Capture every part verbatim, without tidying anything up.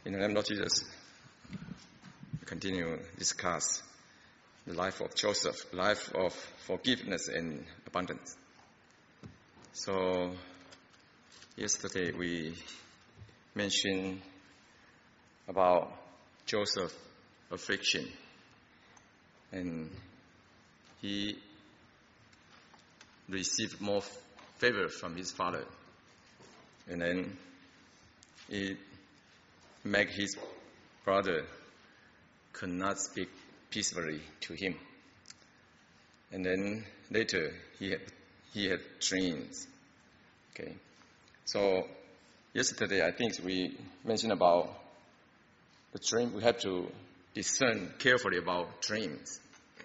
In the name of Jesus, we continue to discuss the life of Joseph, life of forgiveness and abundance. So, yesterday we mentioned about Joseph's affliction, and he received more favor from his father, and then it made his brother could not speak peacefully to him. And then later he had he had dreams. Okay, so yesterday I think we mentioned about the dream. We have to discern carefully about dreams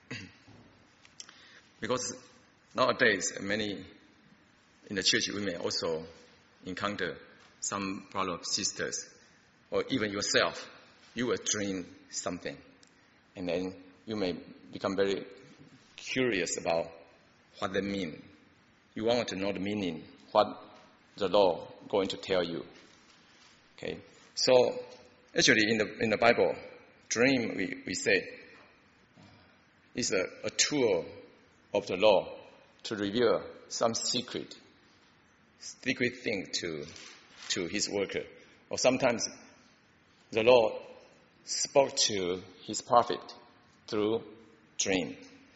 because nowadays many in the church we may also encounter some brother or sisters, or even yourself, you will dream something, and then you may become very curious about what they mean. You want to know the meaning, what the Lord going to tell you. Okay, so actually in the in the Bible, dream we, we say is a, a tool of the Lord to reveal some secret, secret thing to to His worker, or sometimes the Lord spoke to His prophet through dream.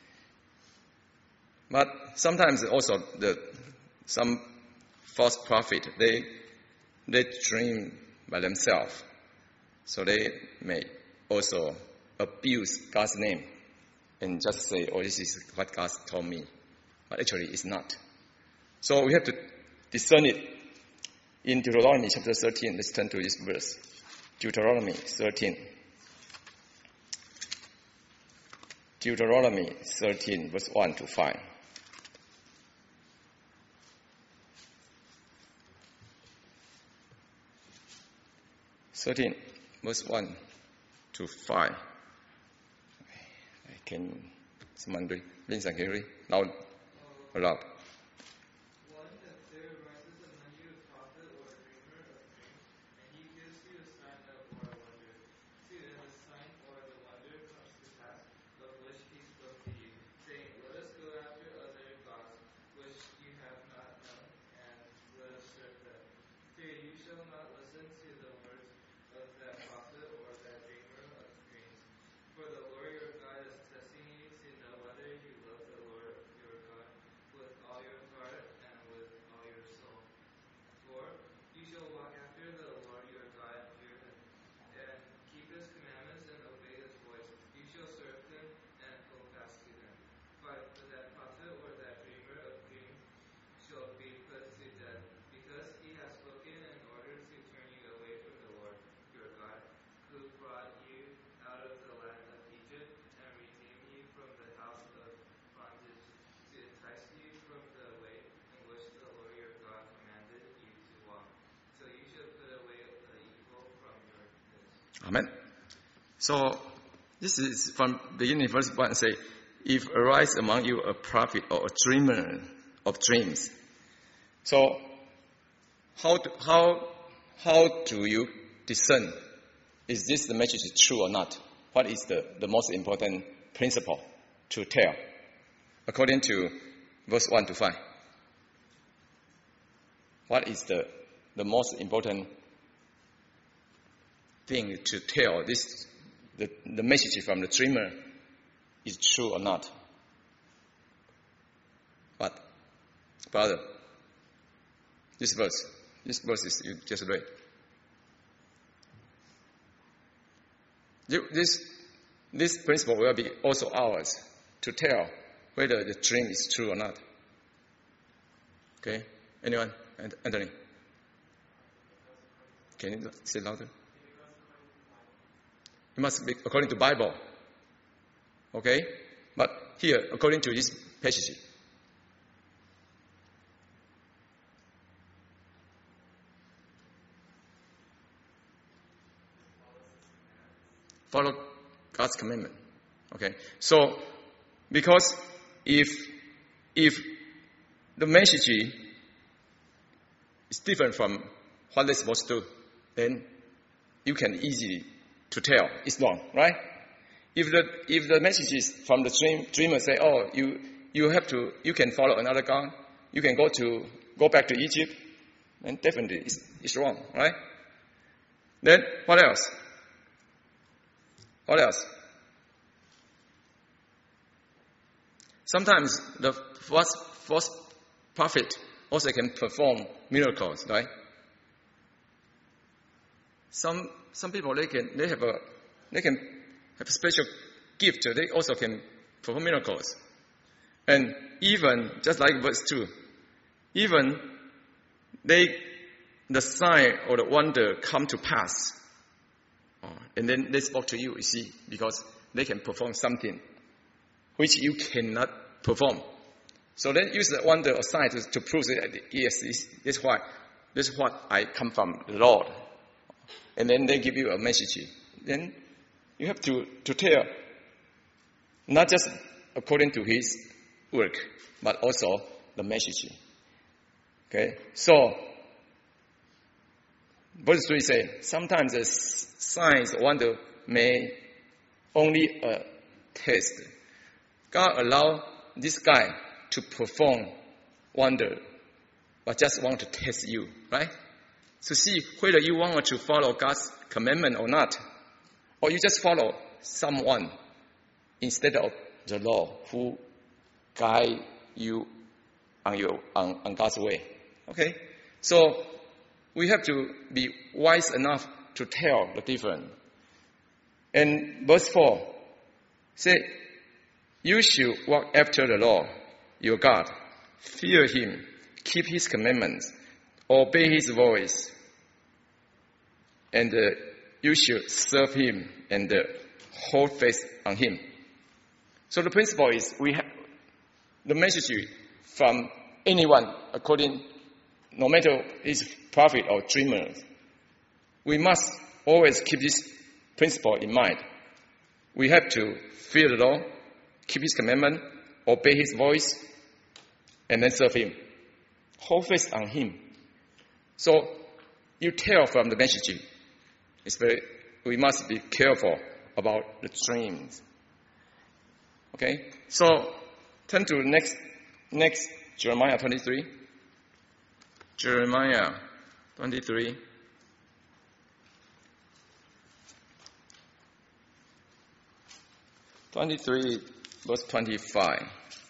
But sometimes also the some false prophet they they dream by themselves, so they may also abuse God's name and just say, "Oh, this is what God told me," but actually it's not. So we have to discern it. In Deuteronomy chapter thirteen, let's turn to this verse. Deuteronomy thirteen. Deuteronomy thirteen, verse one to five. thirteen, verse one to five. I can, someone read, please, I can read, loud, loud. Amen. So this is from beginning verse one say, if arise among you a prophet or a dreamer of dreams. So how do, how how do you discern is this the message true or not? What is the, the most important principle to tell? According to verse one to five. What is the the most important thing to tell this the, the message from the dreamer is true or not? But brother, this verse, this verse is you just read. This this principle will be also ours to tell whether the dream is true or not. Okay, anyone? Anthony, can you say louder? It must be according to Bible. Okay? But here, according to this passage. Follow God's commandment. Okay? So, because if if the message is different from what they're supposed to do, then you can easily to tell it's wrong, right? If the if the message is from the dream, dreamer say, oh, you you have to you can follow another God, you can go to go back to Egypt, then definitely it's, it's wrong, right? Then what else? What else? Sometimes the false, false prophet also can perform miracles, right? Some some people they can they have a they can have a special gift. They also can perform miracles, and even just like verse two, even they the sign or the wonder come to pass, oh, and then they spoke to you. You see, because they can perform something which you cannot perform. So then use the wonder or sign to, to prove that yes, this, this is why this is what I come from the Lord. And then they give you a message. Then you have to, to tell, not just according to his work, but also the message. Okay? So, verse three says, sometimes the signs wonder may only a test. God allow this guy to perform wonder, but just want to test you, right? To see whether you want to follow God's commandment or not, or you just follow someone instead of the Lord who guide you on your on, on God's way. Okay, so we have to be wise enough to tell the difference. And verse four say, "You should walk after the Lord your God, fear Him, keep His commandments, obey His voice, and uh, you should serve Him and uh, hold faith on Him." So the principle is we have the message from anyone, according, no matter his prophet or dreamer. We must always keep this principle in mind. We have to fear the Lord, keep His commandment, obey His voice, and then serve Him. Hold faith on Him. So you tell from the message. It's very, we must be careful about the dreams. Okay? So turn to next next Jeremiah twenty-three. Jeremiah twenty-three. twenty-three verse twenty-five.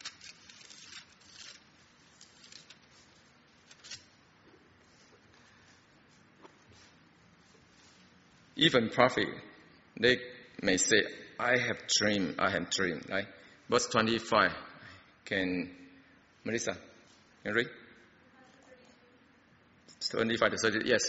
Even prophet, they may say, I have dreamed, I have dreamed, right? Verse twenty-five. Can, Melissa, can you read? twenty-five to thirty, yes.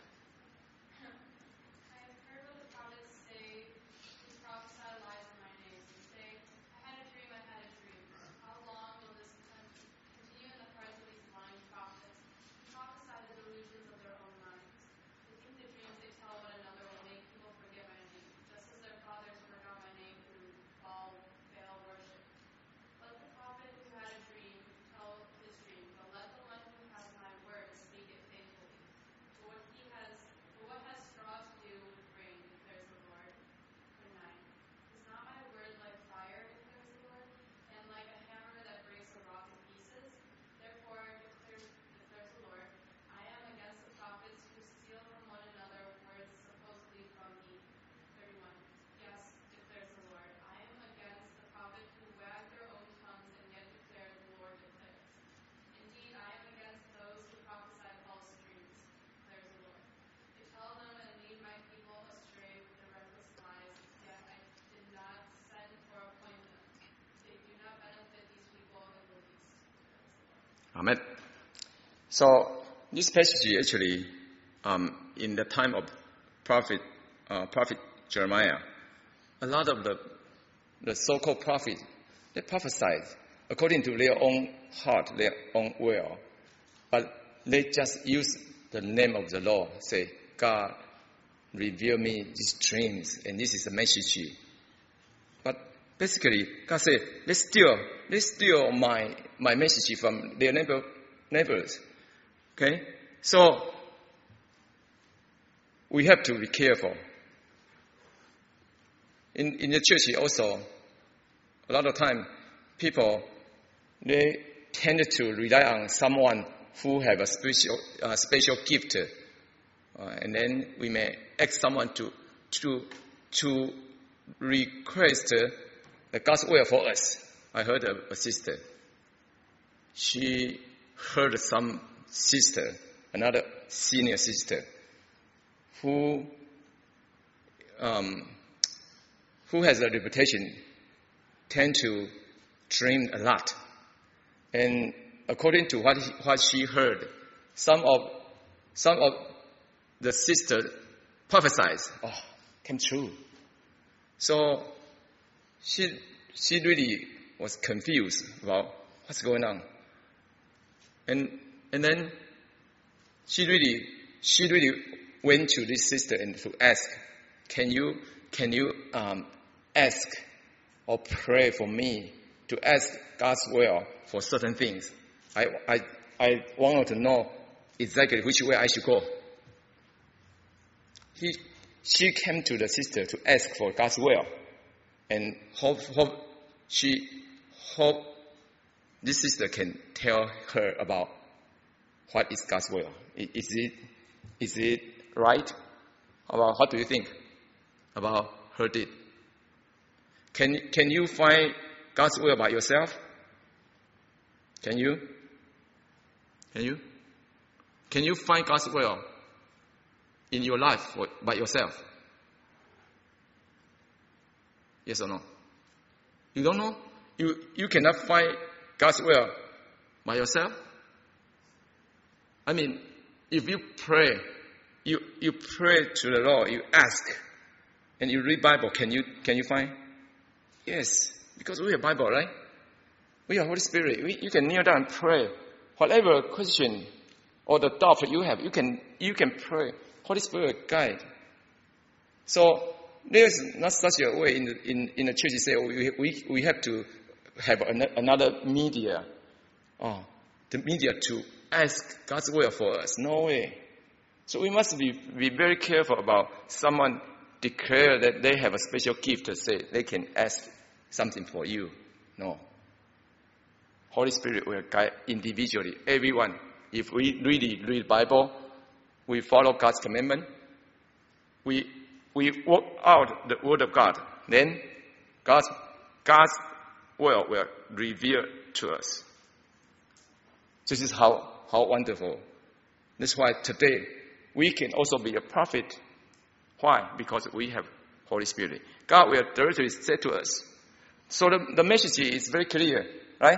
Amen. So this passage actually, um, in the time of prophet, uh, prophet Jeremiah, a lot of the the so-called prophets, they prophesied according to their own heart, their own will, but they just use the name of the Lord, say, God, reveal me these dreams, and this is the message. But basically, God said, they steal, they steal my my message from their neighbor, neighbors. Okay? So, we have to be careful. In, in the church also, a lot of time, people, they tend to rely on someone who have a special, uh, special gift. Uh, and then we may ask someone to, to, to request uh, the God's will for us. I heard a, a sister. She heard some sister, another senior sister, who, um, who has a reputation, tend to dream a lot. And according to what, he, what she heard, some of, some of the sisters prophesied, oh, came true. So she, she really was confused about what's going on. And, and then she really, she really went to this sister and to ask, can you, can you, um, ask or pray for me to ask God's will for certain things. I, I, I wanted to know exactly which way I should go. He, she came to the sister to ask for God's will, and hope, hope she hope this sister can tell her about what is God's will. Is it, is it right? About what do you think about her deed? Can, can you find God's will by yourself? Can you? Can you? Can you find God's will in your life by yourself? Yes or no? You don't know? You, you cannot find God's will by yourself? I mean, if you pray, you, you pray to the Lord, you ask, and you read Bible, can you, can you find? Yes, because we have Bible, right? We have Holy Spirit. We, you can kneel down and pray. Whatever question or the doubt you have, you can you can pray. Holy Spirit guide. So there's not such a way in the, in, in the church to say, oh, we, we we have to have an, another media, oh, the media to ask God's will for us. No way. So we must be, be very careful about someone declare that they have a special gift to say they can ask something for you. No. Holy Spirit will guide individually, everyone. If we really read Bible, we follow God's commandment, we we work out the Word of God, then God's, God's will will reveal to us. This is how, how wonderful. That's why today we can also be a prophet. Why? Because we have Holy Spirit. God will directly say to us. So the, the message is very clear, right?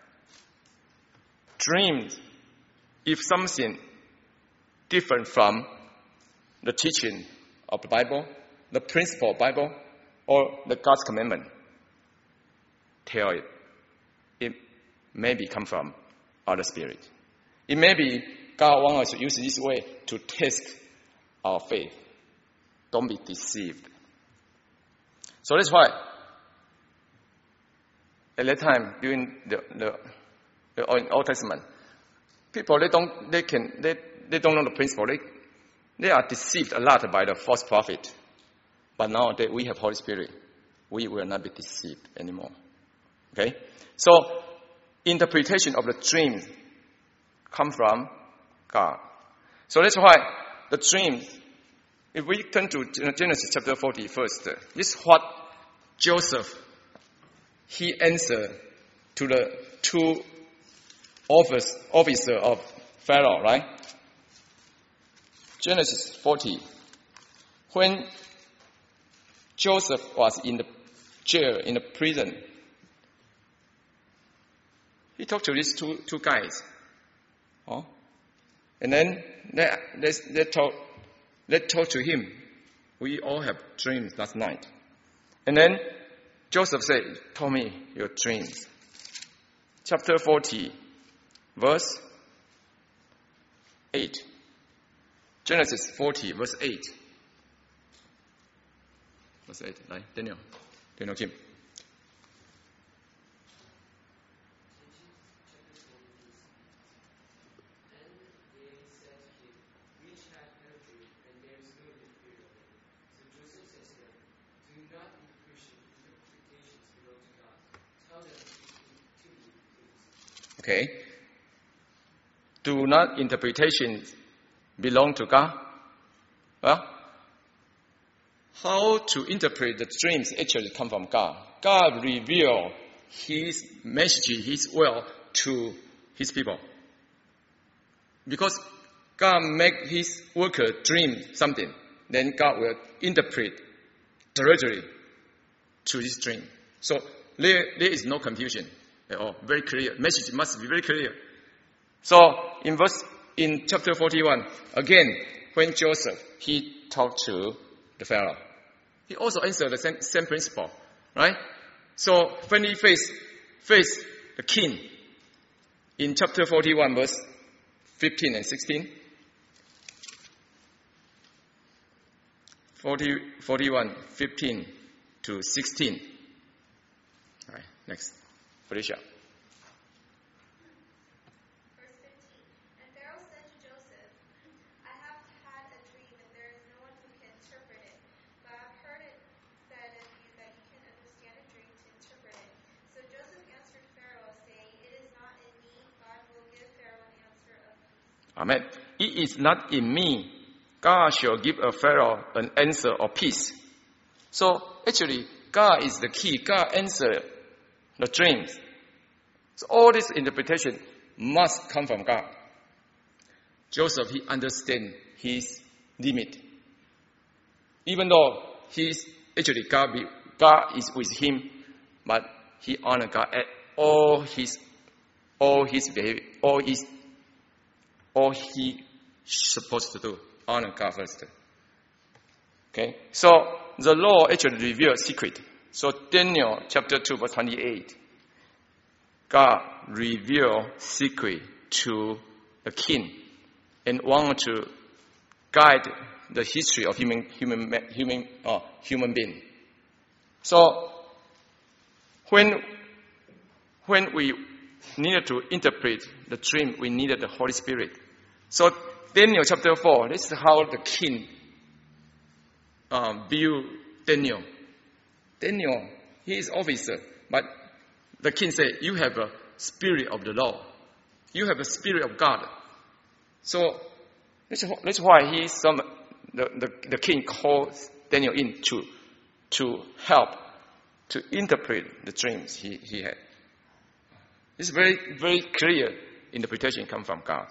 Dreams, if something different from the teaching of the Bible, the principle of the Bible, or the God's commandment, tell it. It maybe come from other spirit. It may be God wants us to use this way to test our faith. Don't be deceived. So that's why at that time during the, the, the Old Testament, people they don't they can they, they don't know the principle. They they are deceived a lot by the false prophet. But now that we have Holy Spirit, we will not be deceived anymore. Okay? So interpretation of the dream come from God. So that's why the dream, if we turn to Genesis chapter forty first, this is what Joseph, he answered to the two office, officer of Pharaoh, right? Genesis forty. When Joseph was in the jail, in the prison, he talked to these two, two guys. Oh? And then they, they, they, told, they told to him, we all have dreams last night. And then Joseph said, tell me your dreams. Chapter forty, verse eight. Genesis forty, verse eight. Verse eight, right? Daniel. Daniel Kim. not interpretation, interpretations belong to God. Tell them to me, please. Okay. Do not interpretations belong to God? Well, how to interpret the dreams actually come from God. God reveals His message, His will to His people. Because God make His worker dream something, then God will interpret directly to this dream. So there, there is no confusion at all. Very clear. Message must be very clear. So in verse in chapter forty-one, again, when Joseph he talked to the Pharaoh, he also answered the same, same principle, right? So when he faced faced the king in chapter forty-one, verse fifteen and sixteen. forty, forty-one, fifteen to sixteen. All right, next. Felicia. Verse fifteen. And Pharaoh said to Joseph, I have had a dream, and there is no one who can interpret it. But I've heard it said of you that you can understand a dream to interpret it. So Joseph answered Pharaoh, saying, It is not in me. God will give Pharaoh an answer of peace. Amen. It is not in me. God shall give a Pharaoh an answer of peace. So actually, God is the key. God answers the dreams. So all this interpretation must come from God. Joseph, he understands his limit. Even though he's actually God, be, God is with him, but he honors God at all his, all his behavior, all his, all he supposed to do. Honor God first. Okay, so the law actually reveals secret. So Daniel chapter two verse twenty-eight, God revealed secret to the king and wanted to guide the history of human human human uh, human being. So when when we needed to interpret the dream, we needed the Holy Spirit. So Daniel chapter four, this is how the king um, viewed Daniel. Daniel, he is officer, but the king said, you have a spirit of the Lord. You have a spirit of God. So that's, that's why he some the, the, the king called Daniel in to, to help to interpret the dreams he, he had. It's very, very clear interpretation comes from God.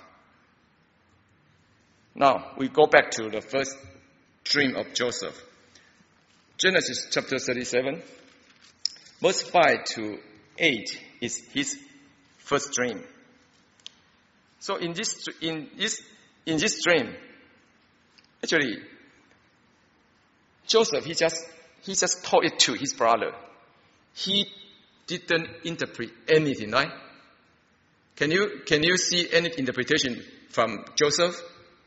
Now, we go back to the first dream of Joseph. Genesis chapter thirty-seven, verse five to eight is his first dream. So in this, in this, in this dream, actually, Joseph, he just, he just told it to his brother. He didn't interpret anything, right? Can you, can you see any interpretation from Joseph?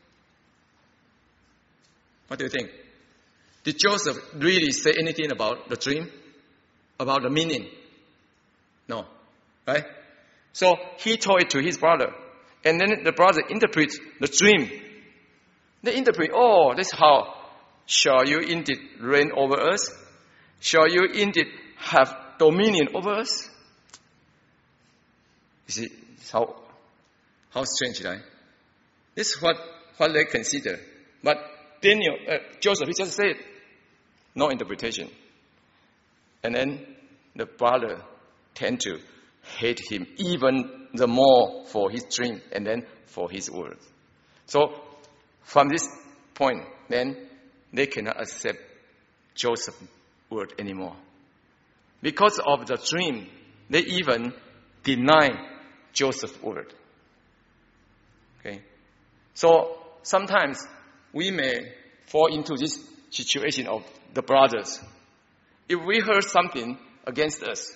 What do you think? Did Joseph really say anything about the dream? About the meaning? No. Right? So he told it to his brother. And then the brother interprets the dream. They interpret, oh, that's how. Shall you indeed reign over us? Shall you indeed have dominion over us? You see how, how strange, right? This is what, what they consider. But Daniel, uh, Joseph, he just said, no interpretation. And then the brother tend to hate him even the more for his dream and then for his words. So from this point, then they cannot accept Joseph's word anymore. Because of the dream, they even deny Joseph's word. Okay? So sometimes we may fall into this situation of the brothers. If we heard something against us,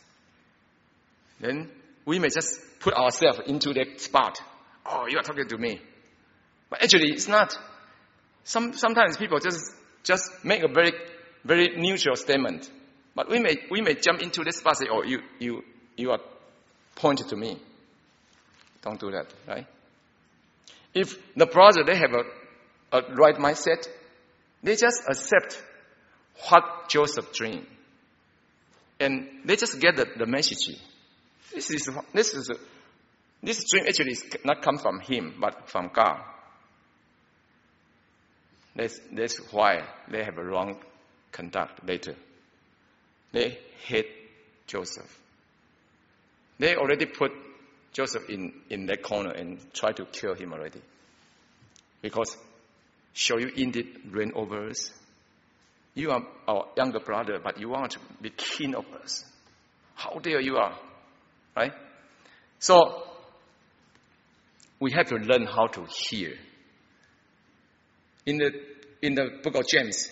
then we may just put ourselves into that spot. Oh, you are talking to me. But actually, it's not. Some, sometimes people just, just make a very, very neutral statement. But we may, we may jump into this spot and say, oh, you, you, you are pointing to me. Don't do that, right? If the brother, they have a, a right mindset, they just accept what Joseph dreamed. And they just get the, the message. This is, this is, this dream actually is not come from him, but from God. That's, that's why they have a wrong conduct later. They hate Joseph. They already put Joseph in, in that corner and try to kill him already. Because, shall you indeed reign over us? You are our younger brother, but you want to be king of us. How dare you are, right? So, we have to learn how to hear. In the, in the book of James,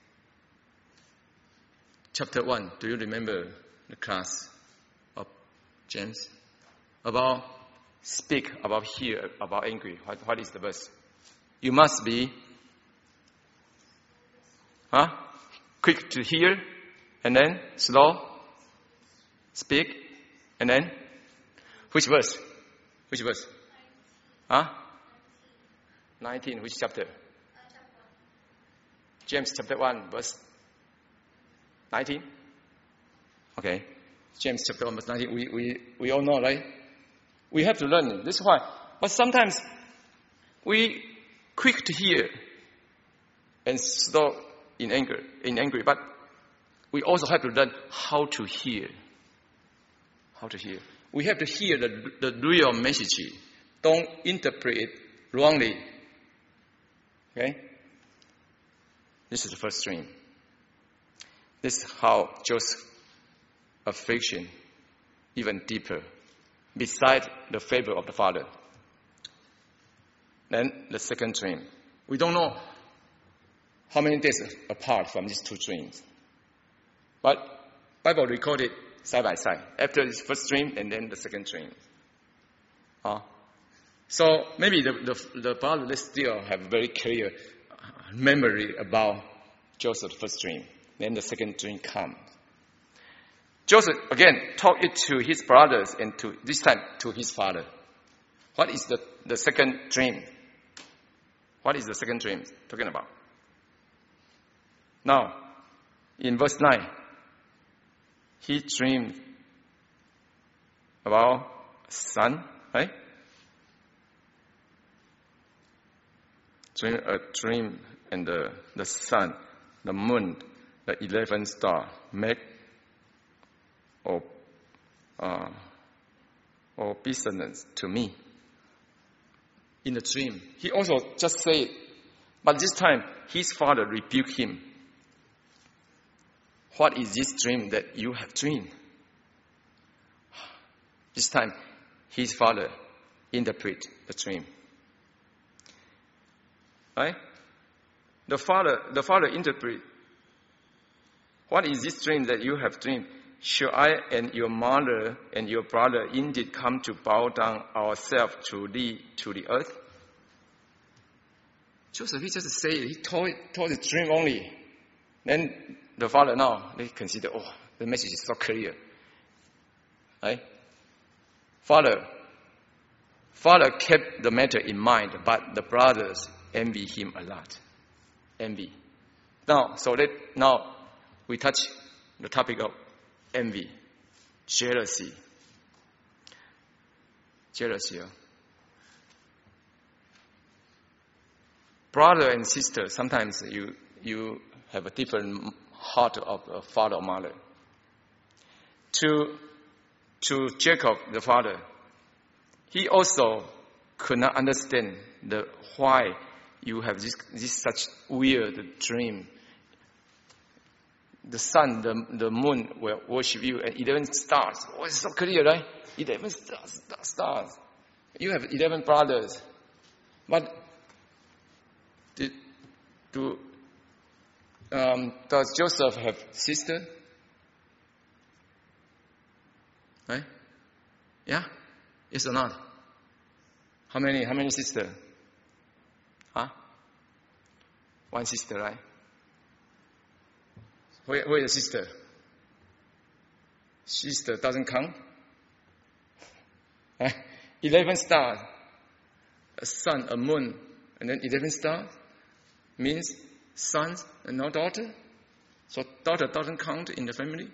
chapter one, do you remember the class of James? About speak, about hear, about angry. What, what is the verse? You must be huh? quick to hear, and then slow speak, and then which verse? Which verse? Huh? nineteen. Which chapter? James chapter one, verse nineteen. Okay. James chapter one, verse nineteen. We, we, we all know, right? We have to learn it. This is why. But sometimes we quick to hear and slow in anger, in angry. But we also have to learn how to hear. How to hear. We have to hear the, the real message. Don't interpret it wrongly. Okay? This is the first dream. This is how Joseph's affliction even deeper, beside the favor of the father. Then the second dream. We don't know how many days apart from these two dreams. But Bible recorded side by side. After this first dream and then the second dream. Uh, so maybe the, the, the brother they still have very clear memory about Joseph's first dream. Then the second dream comes. Joseph, again, taught it to his brothers and to this time to his father. What is the, the second dream? What is the second dream talking about? Now, in verse nine, he dreamed about a son, right? Dream, a dream and the, the sun, the moon, the eleventh star, make or uh, or business to me. In the dream, he also just said, but this time his father rebuked him. What is this dream that you have dreamed? This time, his father interpret the dream. Right? The father, the father interpret. What is this dream that you have dreamed? Shall I and your mother and your brother indeed come to bow down ourselves to thee to the earth? Joseph, he just said, he told, told the dream only. Then the father now, they consider, oh, the message is so clear. Right? Father, father kept the matter in mind, but the brothers envy him a lot. Envy. Now, so that now we touch the topic of envy, jealousy. Jealousy. Brother and sister, sometimes you you have a different heart of a father or mother. To to Jacob, the father, he also could not understand the why you have this this such weird dream. The sun, the, the moon will worship you, and eleven stars. Oh, it's so clear, right? Eleven stars, stars. You have eleven brothers. But did, do, um, does Joseph have sister? Right? Yeah? Yes or not? How many, how many sisters? Huh? One sister, right? Where, where is the sister? Sister doesn't count. Right? Eleven stars, a sun, a moon, and then eleven stars means sons and no daughter. So daughter doesn't count in the family.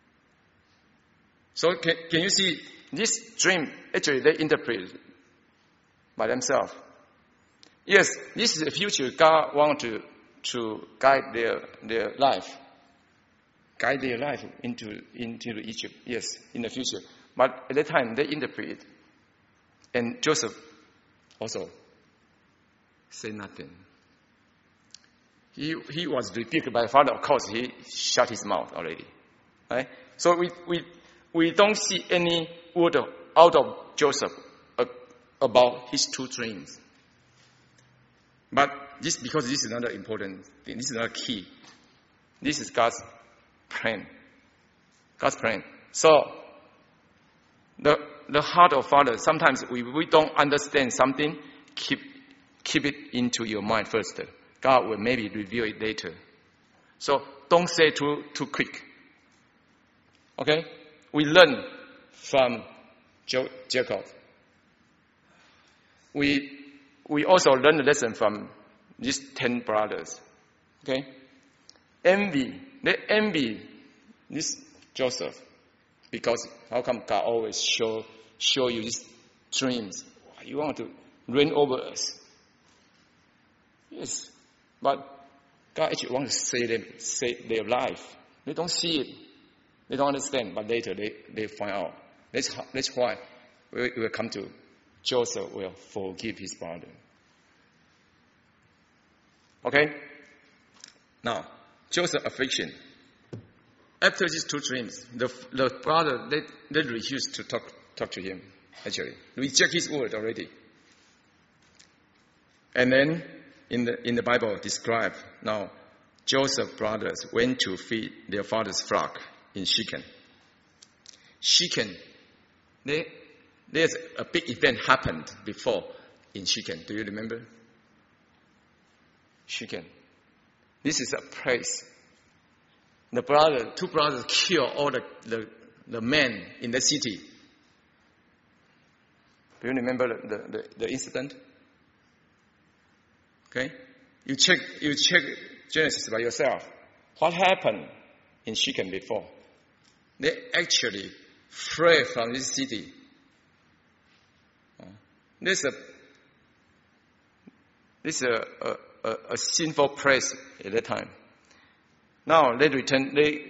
So can, can you see this dream, actually they interpret by themselves. Yes, this is the future. God wants to, to guide their, their life. Guide their life into, into Egypt. Yes, in the future. But at that time, they interpret it. And Joseph also said nothing. He, he was rebuked by the father. Of course, he shut his mouth already. Right? So we, we, we don't see any word out of Joseph about his two dreams. But this, because this is another important thing, this is another key. This is God's plan. God's plan. So, the the heart of Father, sometimes we, we don't understand something, keep keep it into your mind first. God will maybe reveal it later. So, don't say too too quick. Okay? We learn from jo- Jacob. We we also learn the lesson from these ten brothers. Okay? Envy. They envy this Joseph. Because how come God always show show you these dreams? You want to reign over us. Yes. But God actually wants to save them, save their life. They don't see it. They don't understand, but later they, they find out. That's, how, that's why we will come to Joseph will forgive his brother. Okay? Now, Joseph's affliction. After these two dreams, the, the brother, they, they refused to talk, talk to him, actually. Reject his word already. And then, in the, in the Bible, describe, now, Joseph's brothers went to feed their father's flock in Shechem. Shechem, they, there's a big event happened before in Shechem. Do you remember? Shechem. This is a place. The brother, two brothers killed all the, the, the men in the city. Do you remember the, the, the, the incident? Okay? You check, you check Genesis by yourself. What happened in Shechem before? They actually fled from this city. This is a, this is a, a, a sinful place at that time. Now they return, they,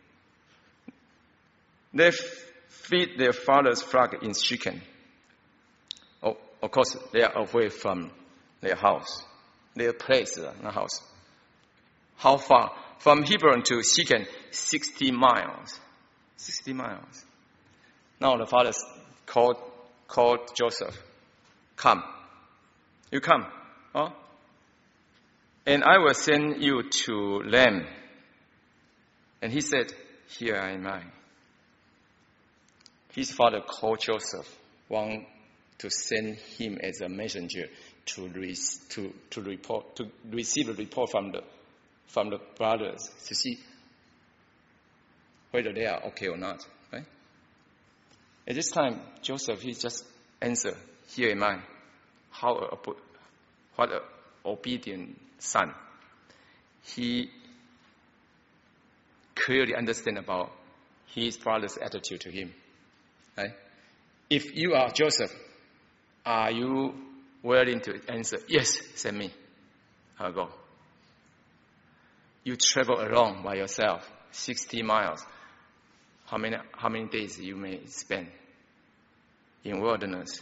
they feed their father's flock in Shechem. Oh, of course, they are away from their house, their place, uh, not house. How far? From Hebron to Shechem, sixty miles. Sixty miles. Now the father called, called Joseph. Come. You come. Huh? And I will send you to them. And he said, here am I. His father called Joseph, want to send him as a messenger to re- to to report to receive a report from the from the brothers to see whether they are okay or not. Right? At this time, Joseph he just answered, here am I. How a, what an obedient son. He clearly understand about his brother's attitude to him. Right? If you are Joseph, are you willing to answer, yes, send me. I'll go. You travel alone by yourself, sixty miles. How many, how many days you may spend in wilderness?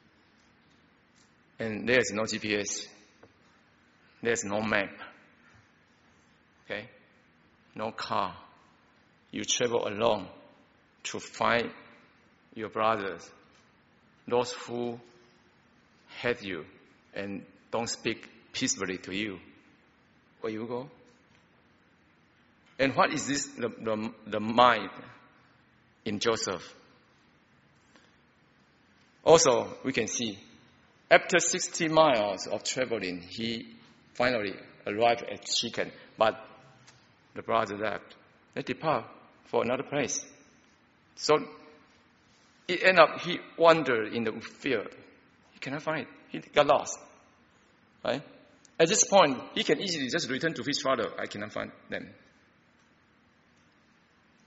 And there's no G P S. There's no map. Okay? No car. You travel alone to find your brothers, those who hate you and don't speak peacefully to you. Where you go? And what is this, the, the, the mind in Joseph? Also, we can see, after sixty miles of traveling, he finally arrived at Shechem, but the brother left. They depart for another place. So it ended up, he wandered in the field. He cannot find it. He got lost. Right? At this point, he can easily just return to his father. I cannot find them.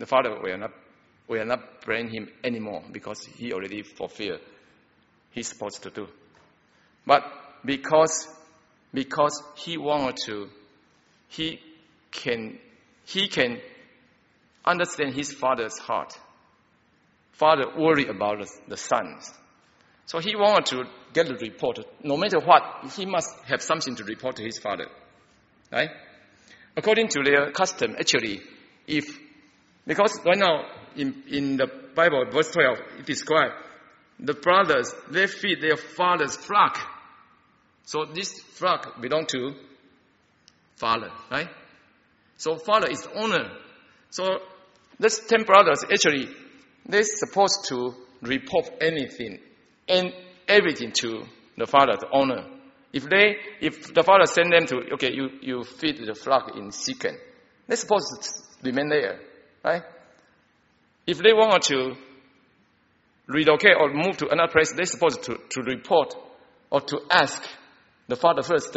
the father will not, will not blame him anymore because he already fulfilled he's supposed to do. But because, because he wanted to, he can, he can understand his father's heart. Father worried about the, the sons. So he wanted to get the report. No matter what, he must have something to report to his father. Right? According to their custom, actually, if, because right now in, in the Bible, verse twelve, it describes the brothers, they feed their father's flock. So this flock belongs to father, right? So father is the owner. So these ten brothers, actually, they're supposed to report anything and everything to the father, the owner. If they, if the father send them to, okay, you, you feed the flock in Shechem, they're supposed to remain there, right? If they want to relocate or move to another place, they're supposed to, to report or to ask the father first.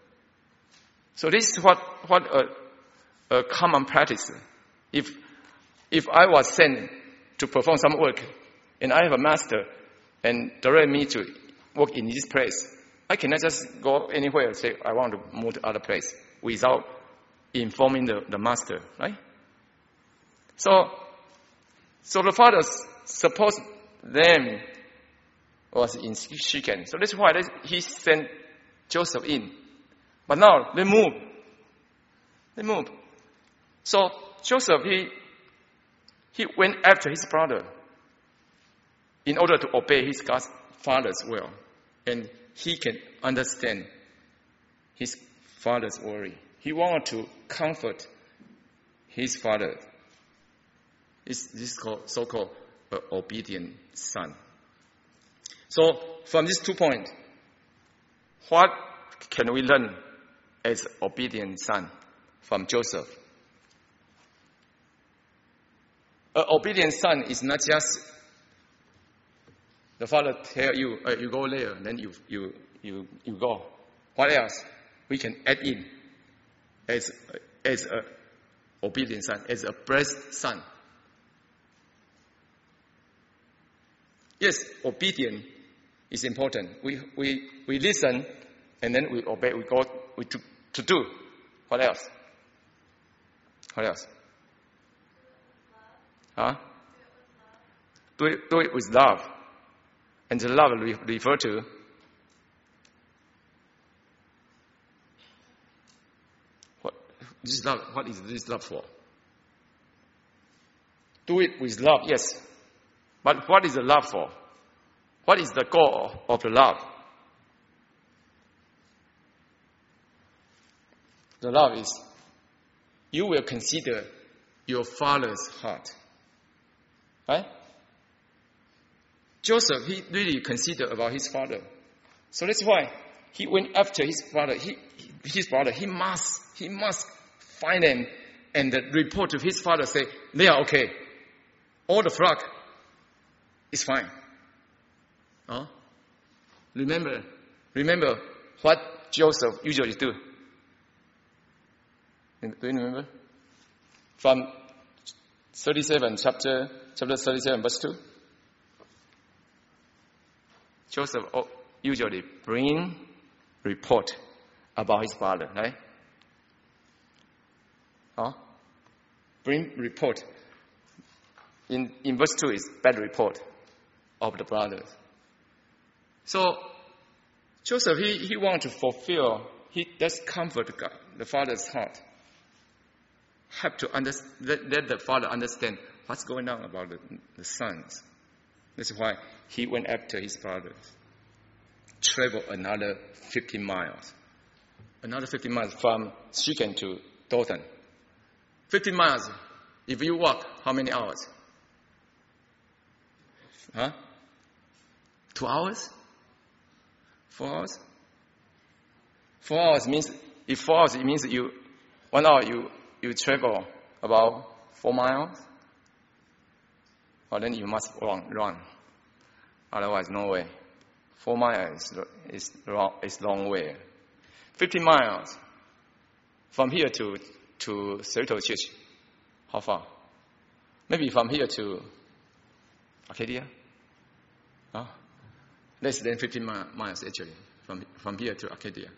So this is what, what a, a common practice. If, if I was sent to perform some work and I have a master and direct me to work in this place, I cannot just go anywhere and say, I want to move to other place without informing the, the master, right? So, so the father supposed them was in Shechem. So that's why he sent Joseph in. But now they move. They move. So Joseph, he, he went after his brother in order to obey his God's father's will. And he can understand his father's worry. He wanted to comfort his father. This is called, so-called uh, obedient son. So from these two points, what can we learn as obedient son from Joseph? An obedient son is not just the father tell you, uh, you go there, then you, you, you, you go. What else? We can add in as, as an obedient son, as a blessed son. Yes, obedience is important. We, we, we listen and then we obey, we go we to, to do. What else? What else? Huh? Do it, do it with love. And the love we refer to what this love, what is this love for? Do it with love, yes. But what is the love for? What is the goal of the love? The love is you will consider your father's heart. Right? Joseph, he really considered about his father. So that's why he went after his father. He, his father, he must, he must find them and report to his father, say, they are okay. All the flock is fine. Huh? Remember, remember what Joseph usually do. Do you remember? From thirty-seven, chapter, chapter thirty-seven, verse two. Joseph usually bring report about his father, right? Huh? Bring report. In, in verse two is bad report of the brothers. So, Joseph, he, he wants to fulfill, he does comfort God, the father's heart. Have to understand, let, let the father understand what's going on about the, the sons. That's why he went after his brothers. Traveled another fifteen miles. Another fifteen miles from Shechem to Dothan. fifteen miles. If you walk, how many hours? Huh? Two hours? Four hours? Four hours means, if four hours, it means you, one hour you, you travel about four miles. Well, then you must run, run. Otherwise, no way. Four miles is long, is long way. Fifteen miles from here to to Cerritos Church. How far? Maybe from here to Arcadia? Oh, less than fifteen miles actually, from, from here to Arcadia.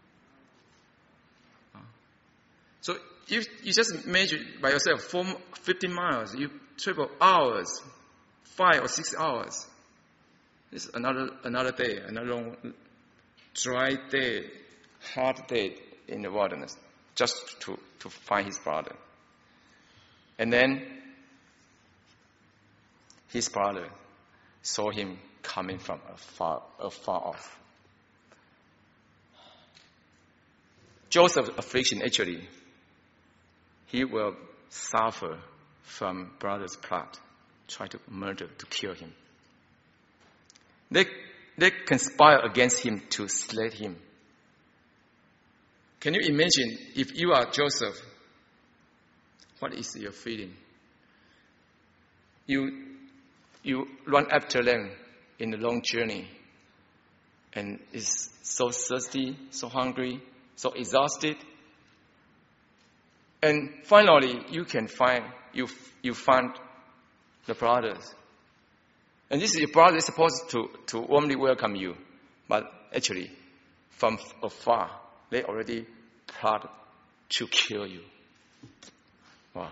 Oh. So if you just measure by yourself, for fifteen miles, you travel hours, five or six hours. It's another another day, another long, dry day, hard day in the wilderness, just to, to find his brother. And then his brother saw him coming from afar, afar off. Joseph's affliction, actually, he will suffer from brother's plot, try to murder, to kill him. They, they conspire against him to slay him. Can you imagine if you are Joseph, what is your feeling? You, you run after them in a long journey and is so thirsty, so hungry, so exhausted. And finally, you can find, you, you find the brothers. And this is your brother is supposed to, to warmly welcome you. But actually, from afar, they already plot to kill you. Wow.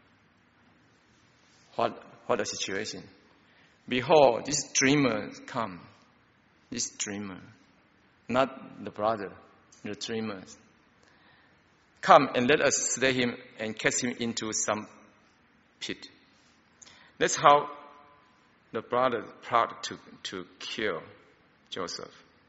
What, what a situation. Behold, this dreamer come. This dreamer. Not the brother, the dreamers. Come and let us slay him and cast him into some pit. That's how the brother plot to, to kill Joseph.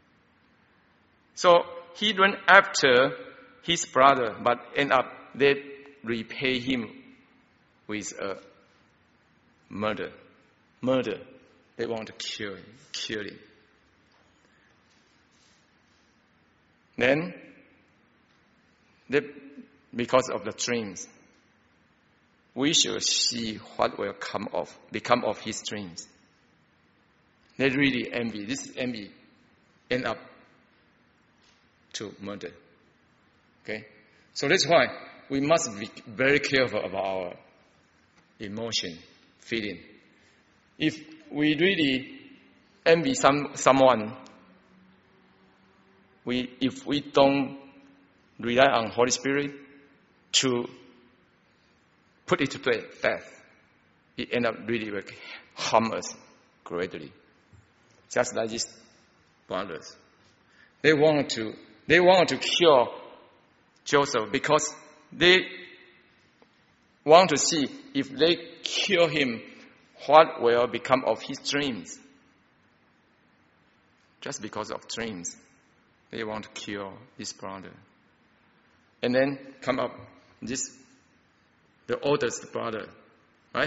So he went after his brother, but end up they repay him with a murder. Murder. They want to kill him. Kill him. Then, they, because of the dreams, we shall see what will come of, become of his dreams. They really envy. This envy end up to murder. Okay? So that's why we must be very careful about our emotion, feeling. If we really envy some someone, we if we don't rely on Holy Spirit to put it to death, it ends up really will harm us greatly. Just like these brothers. They want to they want to kill Joseph because they want to see if they kill him, what will become of his dreams. Just because of dreams, they want to kill this brother. And then come up this, the oldest brother, right?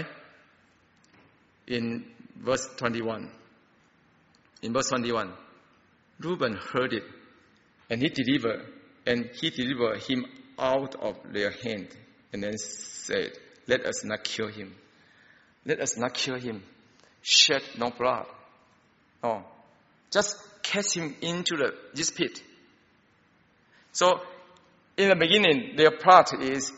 In verse twenty-one. In verse twenty-one, Reuben heard it, and he delivered, and he delivered him out of their hand, and then said, "Let us not kill him. Let us not kill him. Shed no blood. No, just cast him into the this pit." So, in the beginning, their plot is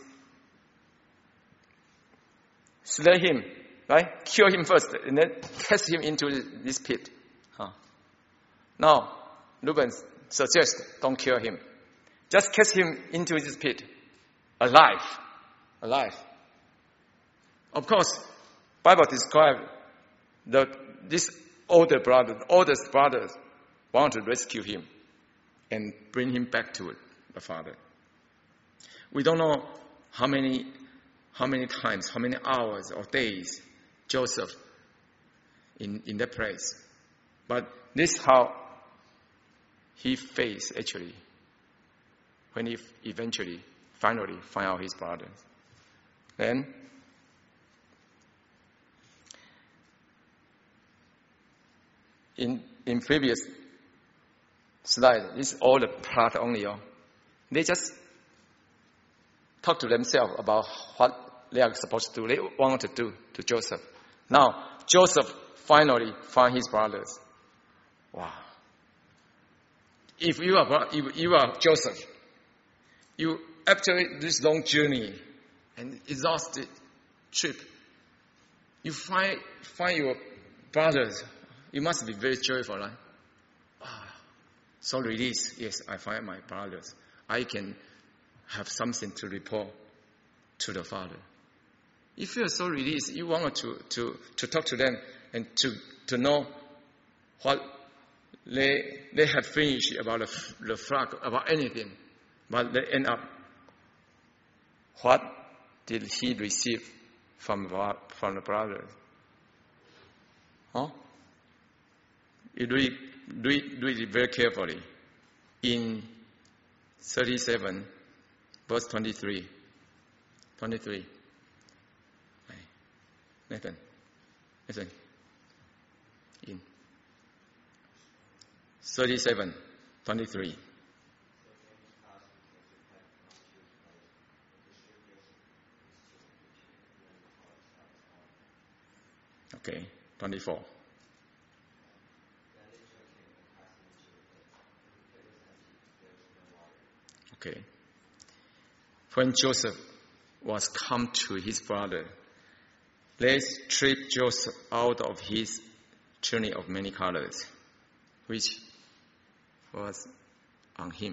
slay him, right? Kill him first, and then cast him into this pit. Huh. Now, Reuben suggests, don't kill him. Just cast him into this pit, alive, alive. Of course, Bible describes the this older brother, the oldest brothers, want to rescue him and bring him back to the father. We don't know how many, how many times, how many hours or days Joseph in in that place. But this is how he faced, actually, when he eventually, finally find out his brothers. Then, in in previous slide, this is all the plot only. Oh. They just talk to themselves about what they are supposed to do, they want to do to Joseph. Now, Joseph finally find his brothers. Wow. If you are, if you are Joseph, you, after this long journey and exhausted trip, You find find your brothers. You must be very joyful, right? Ah, so released. Yes, I find my brothers. I can have something to report to the Father. You feel so released. You want to, to, to talk to them and to, to know what they they have finished about the, the flock, about anything. But they end up, what did he receive from, from the brothers? Huh? You do it, do it, do it very carefully. In thirty-seven, verse twenty-three. twenty-three. Nathan, listen. In thirty-seven, twenty-three. Okay, twenty-four. Okay. When Joseph was come to his brother, they stripped Joseph out of his tunic of many colors, which was on him.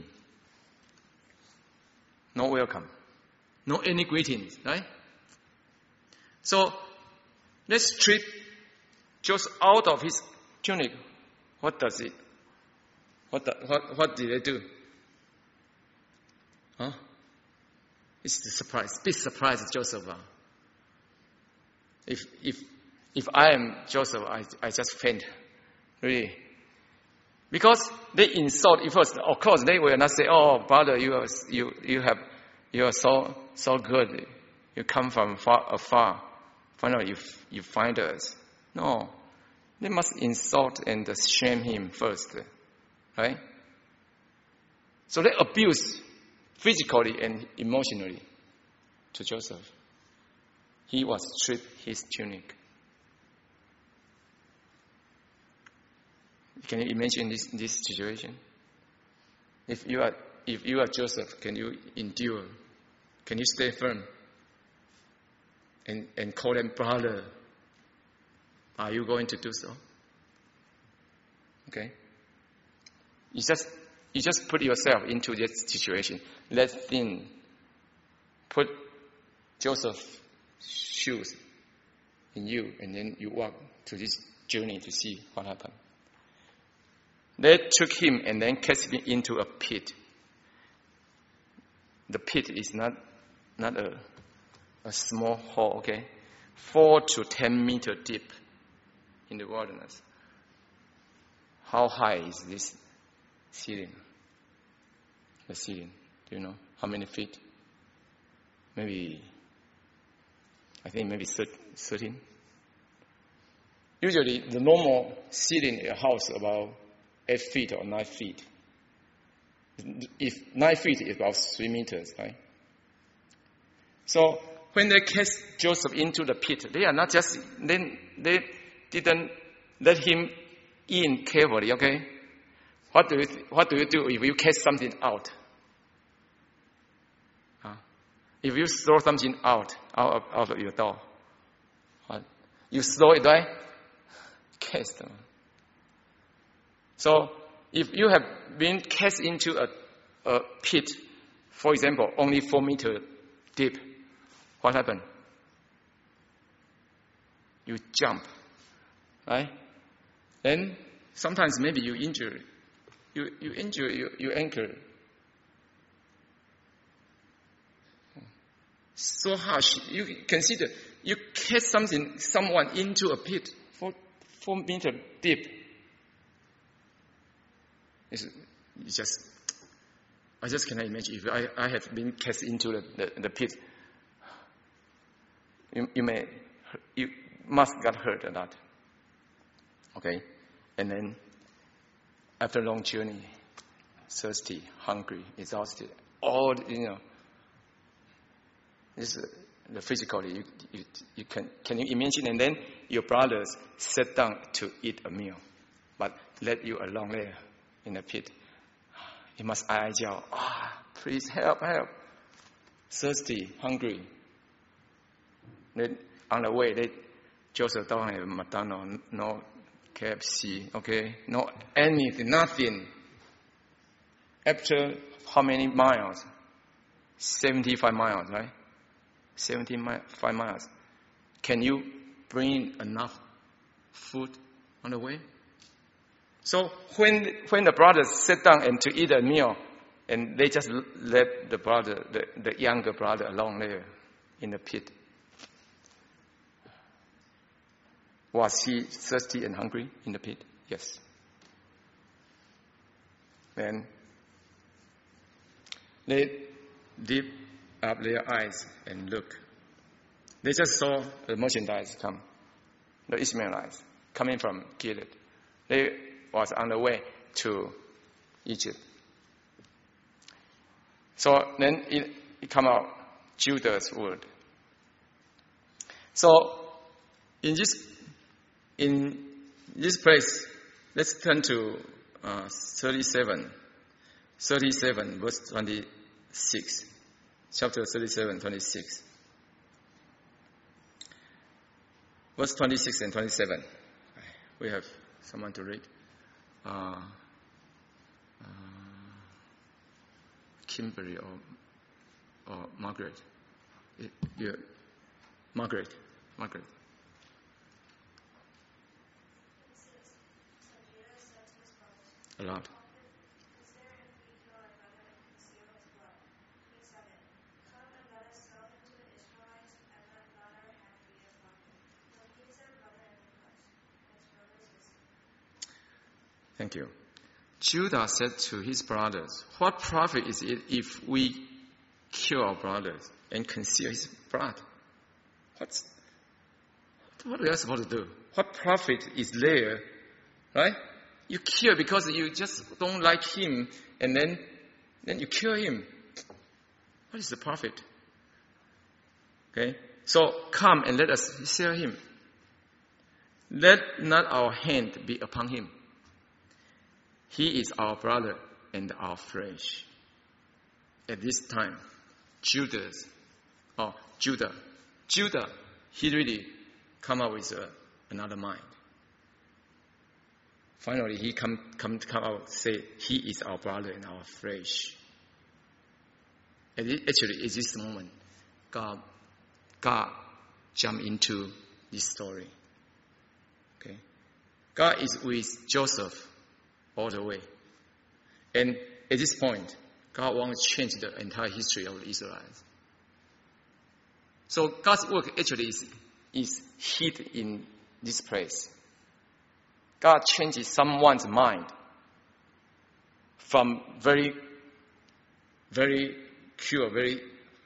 No welcome. No any greetings, right? So, let's strip Joseph out of his tunic. What does it? What, the, what, what did they do? Huh? It's the surprise. Big surprise, Joseph. Huh? If if if I am Joseph, I I just faint, really, because they insult you first. Of course, they will not say, "Oh, brother, you are you you have you are so so good. You come from far afar. Finally, you you find us." No, they must insult and shame him first, right? So they abuse physically and emotionally to Joseph. He was stripped his tunic. Can you imagine this, this situation? If you are if you are Joseph, can you endure? Can you stay firm? And and call them brother? Are you going to do so? Okay. You just you just put yourself into this situation. Let him put Joseph's shoes in you, and then you walk to this journey to see what happened. They took him and then cast him into a pit. The pit is not not a a small hole, okay? Four to ten meter deep in the wilderness. How high is this ceiling? The ceiling, do you know how many feet? Maybe, I think maybe thirteen. Usually, the normal ceiling in a house about eight feet or nine feet. If nine feet is about three meters, right? So when they cast Joseph into the pit, they are not just then they didn't let him in carefully. Okay, what do you what do you do if you cast something out? Huh? If you throw something out out of, out of your door, what? You throw it, right? Cast them. So, if you have been cast into a, a pit, for example, only four meters deep, what happened? You jump, right? Then sometimes maybe you injure, you you injure your, your ankle. So harsh. You consider you cast something, someone into a pit four four meters deep. It's, it's just, I just cannot imagine if I, I have been cast into the, the, the pit. You, you may, you must got hurt a lot. Okay, and then after a long journey, thirsty, hungry, exhausted, all you know. This is the physically you, you you can can you imagine? And then your brothers sat down to eat a meal, but let you alone there in the pit. You must eye out. Ah, please help, help. Thirsty, hungry. Then on the way they Joseph don't have McDonald's, no K F C, okay, no anything, nothing. After how many miles? seventy-five miles, right? seventy-five miles. Can you bring enough food on the way? So when when the brothers sit down and to eat a meal, and they just left the brother, the, the younger brother alone there in the pit. Was he thirsty and hungry in the pit? Yes. Then they dip up their eyes and look. They just saw the merchandise come, the Ishmaelites coming from Gilead. They was on the way to Egypt. So then it, it come out Judah's word. So in this in this place, let's turn to uh, thirty-seven, thirty-seven verse twenty-six, chapter thirty-seven, twenty-six, verse twenty-six and twenty-seven. We have someone to read. Uh, uh, Kimberly or or Margaret. It, yeah. Margaret. Margaret. A lot. Thank you. Judah said to his brothers, what profit is it if we kill our brothers and conceal his blood? What's, what are we supposed to do? What profit is there? Right? You kill because you just don't like him, and then, then you kill him. What is the profit? Okay? So come and let us sell him. Let not our hand be upon him. He is our brother and our flesh. At this time, Judas, oh, Judah, Judah, he really come up with uh, another mind. Finally, he come come come out say he is our brother and our flesh. And it, actually, at this moment, God, God jumped into this story. Okay, God is with Joseph all the way. And at this point, God wants to change the entire history of the Israelites. So God's work actually is, is hid in this place. God changes someone's mind from very, very pure, very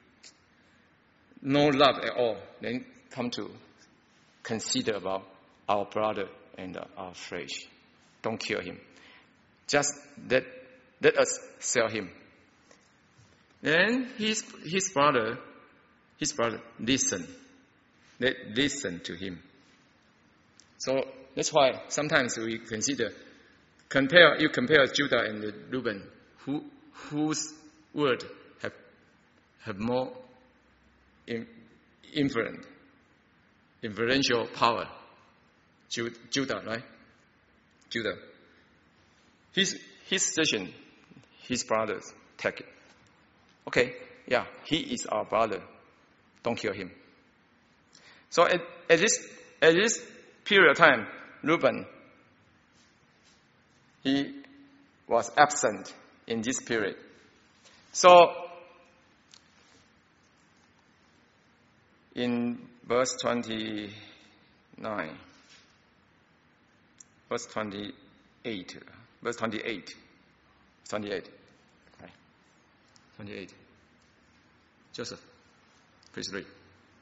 no love at all, then come to consider about our brother and our flesh. Don't kill him. Just let, let us sell him. Then his his brother, his brother listen. Let listen to him. So that's why sometimes we consider compare you compare Judah and Reuben, who whose word have have more in, influence, influential power. Judah, right? Judah. His his station, his brothers take it. Okay, yeah, he is our brother. Don't kill him. So at, at this at this period of time, Reuben, he was absent in this period. So in verse twenty-nine, verse twenty-eight. Verse twenty-eight. twenty-eight. Okay. twenty-eight. Joseph, please read.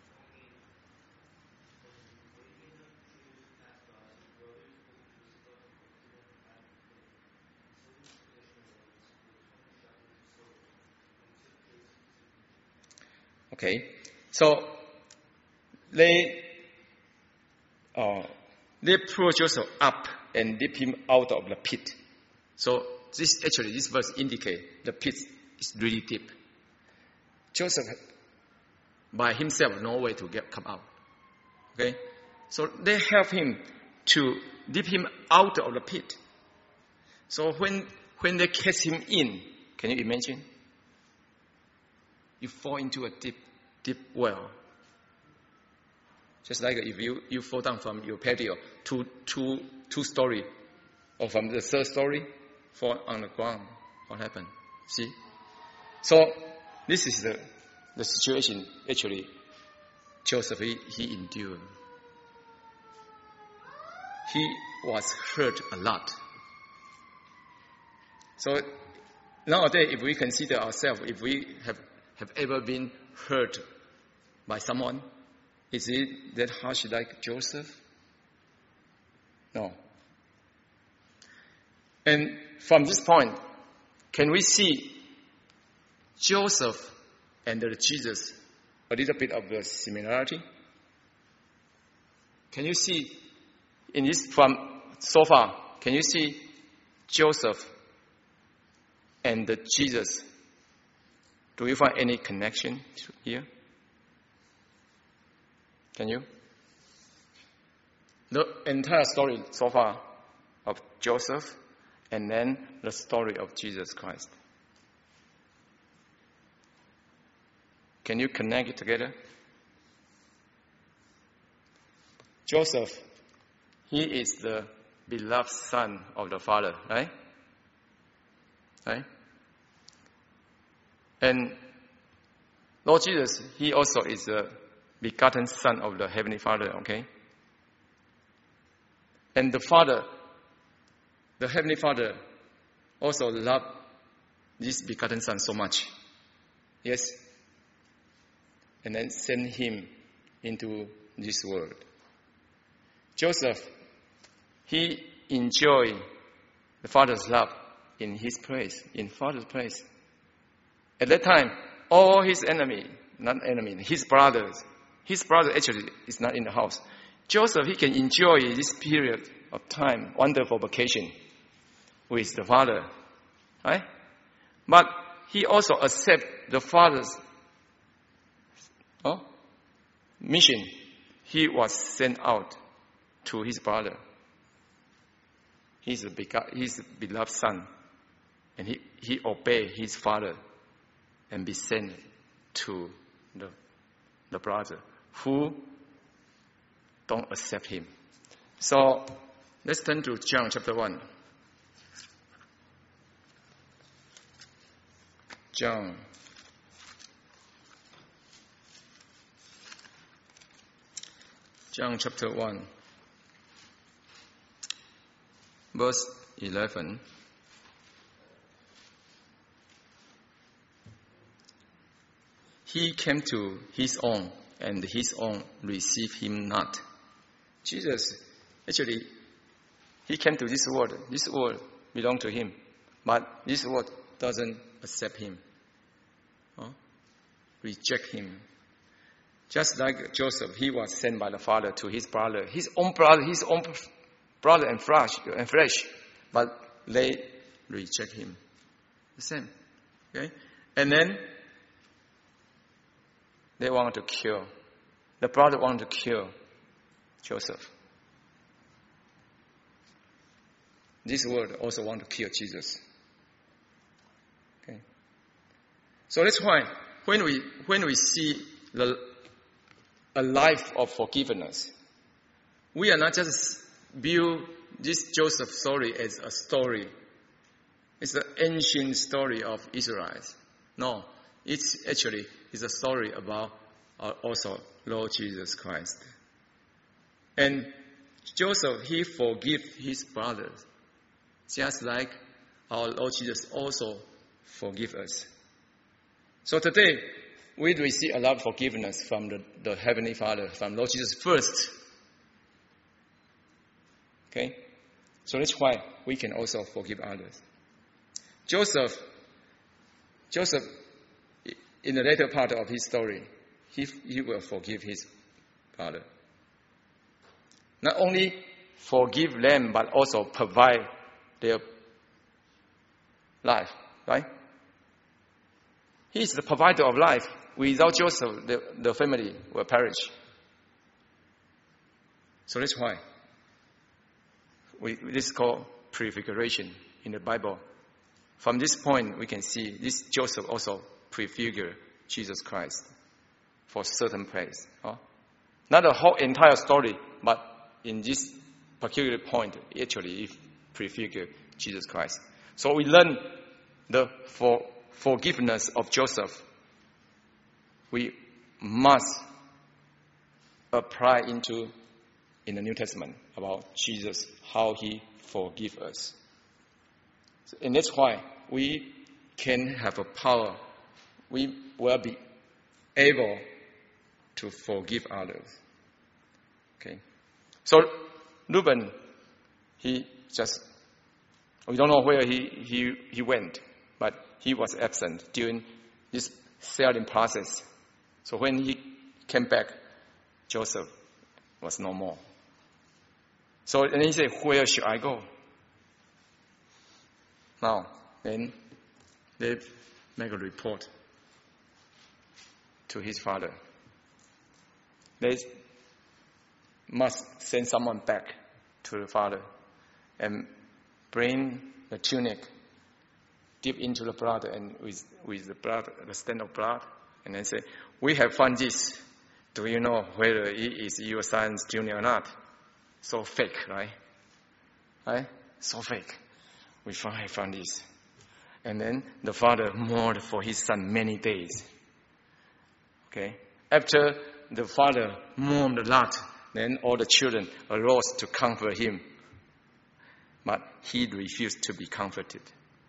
Okay. So they uh, they pull Joseph up and dip him out of the pit. So this actually, this verse indicates the pit is really deep. Joseph, by himself, no way to get come out. Okay, So they help him to dip him out of the pit. So when, when they catch him in, can you imagine? You fall into a deep, deep well. Just like if you, you fall down from your patio, two, two, two story, or from the third story, fall on the ground. What happened? See? So this is the, the situation actually Joseph, he, he endured. He was hurt a lot. So nowadays, if we consider ourselves, if we have, have ever been hurt by someone, is it that harsh like Joseph? No. And from this point, can we see Joseph and Jesus a little bit of the similarity? Can you see in this from so far? Can you see Joseph and the Jesus? Do you find any connection here? Can you? The entire story so far of Joseph and then the story of Jesus Christ. Can you connect it together? Joseph, he is the beloved son of the Father, right? Right? And Lord Jesus, he also is the begotten son of the Heavenly Father, okay? And the Father, the Heavenly Father, also loved this begotten son so much. Yes? And then send him into this world. Joseph, he enjoyed the Father's love in his place, in Father's place. At that time, all his enemy, not enemy, his brothers, his brother actually is not in the house. Joseph, he can enjoy this period of time, wonderful vacation with the Father, right? But he also accepts the Father's oh, mission. He was sent out to his brother. He's a begot, he's a beloved son. And he, he obeyed his father and be sent to the, the brother who don't accept him. So let's turn to John chapter one. John. John chapter one. Verse eleven. He came to his own, and his own received him not. Jesus, actually, he came to this world. This world belonged to him, but this world doesn't accept him, huh? Reject him. Just like Joseph, he was sent by the Father to his brother, his own brother, his own brother and flesh, and flesh, but they reject him. The same, okay? And then they want to kill. The brother wanted to kill Joseph. This world also want to kill Jesus. Okay. So that's why when we when we see the a life of forgiveness, we are not just view this Joseph story as a story. It's the ancient story of Israel. No, it's actually is a story about uh, also Lord Jesus Christ. And Joseph, he forgive his brothers, just like our Lord Jesus also forgive us. So today, we receive a lot of forgiveness from the, the Heavenly Father, from Lord Jesus first. Okay? So that's why we can also forgive others. Joseph, Joseph, in the later part of his story, he, he will forgive his father. Not only forgive them, but also provide their life, right? He is the provider of life. Without Joseph, the, the family will perish. So that's why we, this is called prefiguration in the Bible. From this point, we can see this Joseph also prefigure Jesus Christ for certain place. Huh? Not the whole entire story, but in this particular point, actually, it prefigure Jesus Christ. So we learn the for, forgiveness of Joseph. We must apply into in the New Testament about Jesus, how he forgives us. And that's why we can have a power. We will be able to forgive others. Okay. So Reuben, he just, we don't know where he, he, he went, but he was absent during this selling process. So when he came back, Joseph was no more. So and he said, where should I go? Now, then they make a report to his father. They must send someone back to the father and bring the tunic, dip into the blood and with, with the blood, the stain of blood, and then say, we have found this. Do you know whether it is your son's tunic or not? So fake, right? Right? So fake. We found, found this. And then the father mourned for his son many days. Okay? After the father mourned a lot, then all the children arose to comfort him. But he refused to be comforted.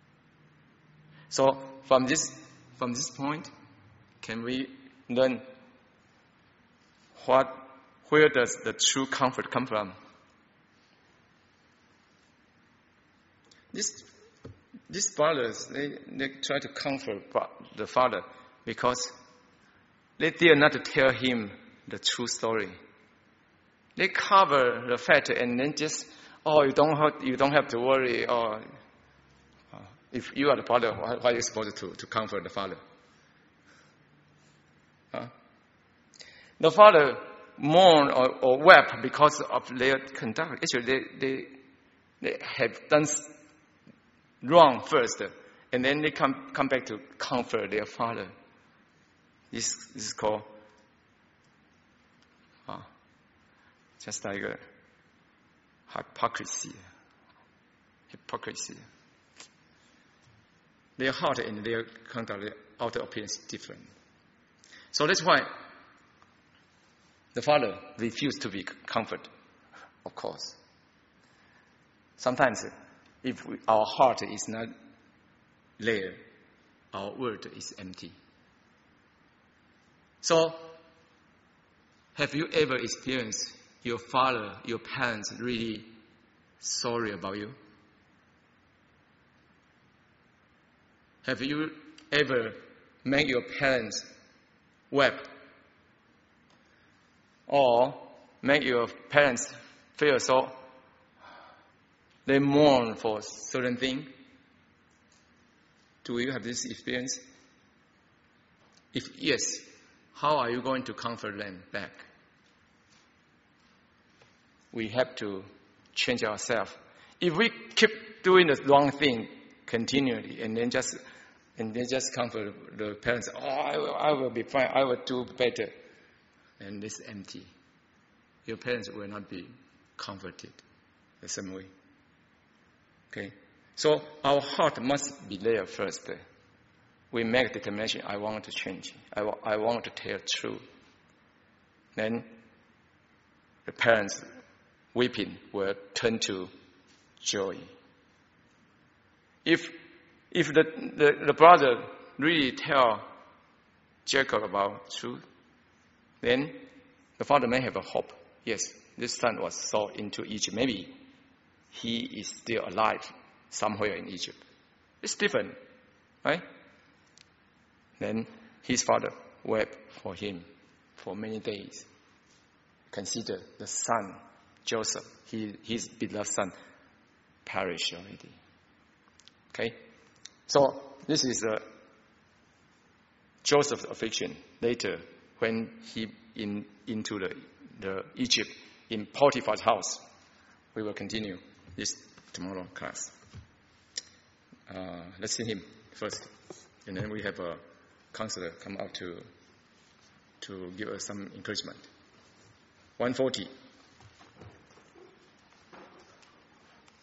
So from this, from this point, can we learn what, where does the true comfort come from? This, these fathers, they, they try to comfort the father because they dare not to tell him the true story. They cover the fact and then just, oh, you don't have, you don't have to worry. Or uh, if you are the father, why, why are you supposed to, to comfort the father? Huh? The father mourned or, or wept because of their conduct. Actually, they, they, they have done wrong first, and then they come, come back to comfort their father. This, this is called uh, just like a hypocrisy. Hypocrisy. Their heart and their conduct, their outer appearance is different. So that's why the father refused to be comforted, of course. Sometimes, if we, our heart is not there, our word is empty. So, have you ever experienced your father, your parents really sorry about you? Have you ever made your parents weep? Or make your parents feel so they mourn for certain thing? Do you have this experience? If yes, how are you going to comfort them back? We have to change ourselves. If we keep doing the wrong thing continually and then just and then just comfort the parents, oh, I will, I will be fine, I will do better, and it's empty. Your parents will not be comforted the same way. Okay? So our heart must be there first. We make determination, I want to change. I, wa- I want to tell truth. Then the parents weeping will turn to joy. If if the, the, the brother really tell Jacob about truth, then the father may have a hope. Yes, this son was sold into Egypt. Maybe he is still alive somewhere in Egypt. It's different, right? Then his father wept for him for many days. Consider the son, Joseph, he, his beloved son, perished already. Okay? So this is uh, Joseph's affliction later when he in into the, the Egypt in Potiphar's house. We will continue this tomorrow class. Uh, let's see him first, and then we have a counselor come out to to give us some encouragement. one forty.